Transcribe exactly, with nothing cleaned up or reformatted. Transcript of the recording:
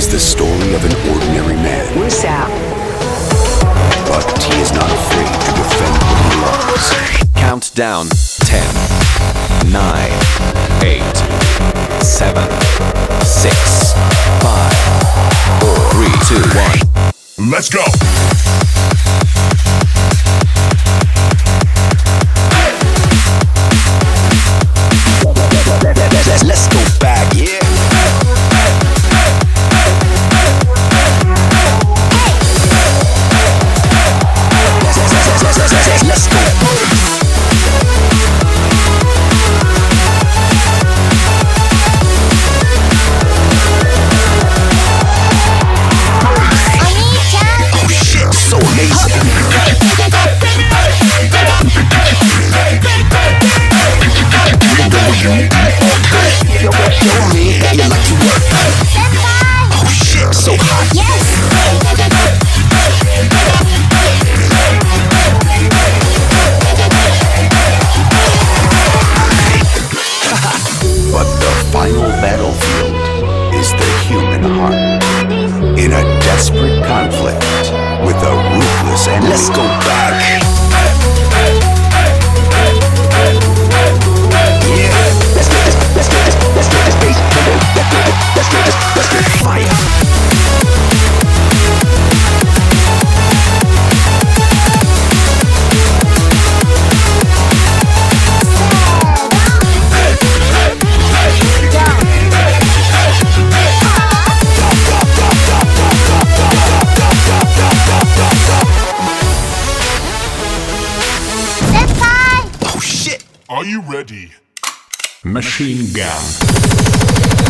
is the story of an ordinary man. Rusak. But he is not afraid to defend what he loves. Count down. ten, nine, eight, seven, six, five, four, three, two, one. Let's go! Let's go back, yeah. Let's go. Oh shit, so amazing. Show me how you like to work. Oh shit, so hot. But the final battlefield is the human heart. In a desperate conflict with a ruthless enemy. Let's go back. Yeah, let's get this, let's get this, let's get this bass. Let's get this, let's get this, let's get this fire. Are you ready? Machine gun.